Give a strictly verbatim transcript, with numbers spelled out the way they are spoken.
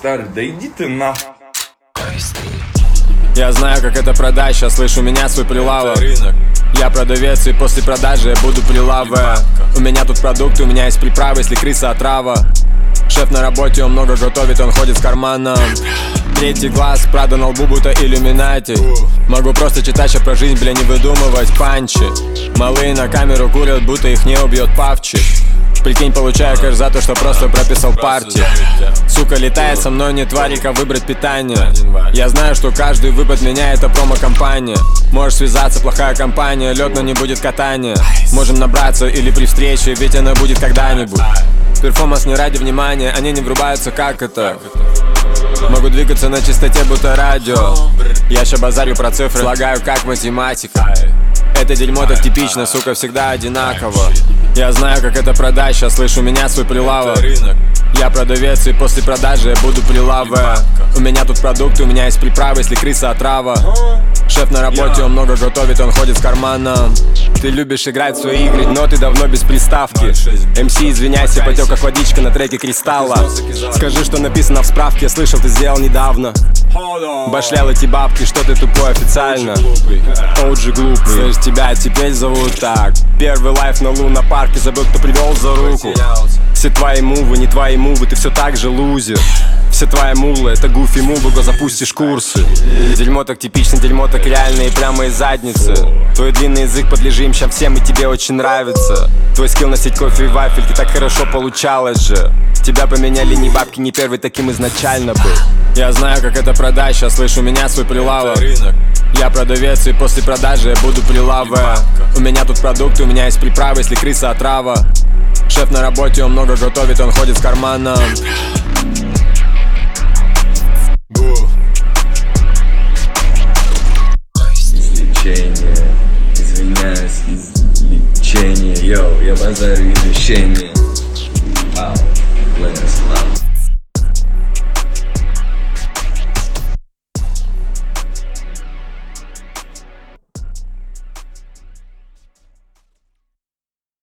Старый, да иди ты нахуй. Я знаю, как это продать, сейчас слышу меня свой прилавок. Я продавец, и после продажи я буду прилавы. У меня тут продукты, у меня есть приправы, если крыса отрава. Шеф на работе, он много готовит, он ходит с карманом. Третий глаз, Прада на лбу, будто иллюминати. Могу просто читать сейчас про жизнь, бля, не выдумывать панчи. Малые на камеру курят, будто их не убьет павчи. Прикинь, получаю кэш за то, что просто прописал партии. Сука летает со мной, не тварика, выбрать питание. Я знаю, что каждый выпад меня это промо-компания. Можешь связаться, плохая компания, лед, но не будет катания. Можем набраться или при встрече, ведь она будет когда-нибудь. Перформанс не ради внимания, они не врубаются, как это. Могу двигаться на чистоте, будто радио. Я ща базарю про цифры, слагаю как математика. Это дерьмо так типично, сука, всегда одинаково. Я знаю, как это продать, сейчас слышу меня свой прилавок. Я продавец, и после продажи я буду прилавы. У меня тут продукты, у меня есть приправы, если крыса отрава. Шеф на работе, он много готовит, он ходит с карманом. Ты любишь играть в свои игры, но ты давно без приставки. эм си, извиняйся, потек как водичка на треке Кристалла. Скажи, что написано в справке, я слышал, ты сделал недавно. Башлял эти бабки, что ты тупой официально. Оуджи глупый, слышь, тебя теперь зовут так. Первый лайф на лунопарке, забыл, кто привел за руку. Все твои мувы, не твои мувы, ты все так же лузер. Все твои мулы, это гуфи мувы, го запустишь курсы. Дерьмо так типично, дерьмо так реальное и прямо из задницы. Твой длинный язык подлежим ща всем, и тебе очень нравится. Твой скилл носить кофе и вафельки, так хорошо получалось же. Тебя поменяли не бабки, не первый таким изначально был. Я знаю, как это продать, сейчас слышу меня свой прилавок. Я продавец, и после продажи я буду прилавы. У меня тут продукты, у меня есть приправы, если крыса отрава. Шеф на работе, он много готовит, он ходит с карманом. Излечение, извиняюсь, излечение, йоу, я базарю излечение. Вау.